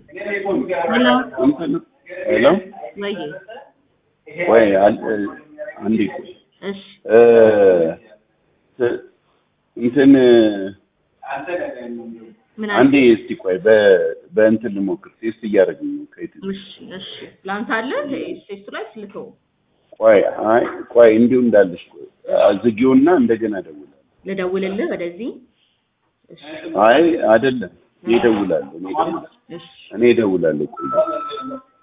Hello. Hello? ወይ አንዴ እሺ እንትን ምን አንዴ እስቲ ቆይ በእንትን ልሞክር ቴስት እያደረግን ነው ከይት እሺ ላንተ አለ ቴስት ላይ ስልከው ቆይ እንዲሁ እንዳለሽ አዝጊውና እንደገና ደውላለሁ ለደውልልህ ወደዚህ አይደለም እኔ ደውላለሁ እኔ ደውላለሁ ቆይ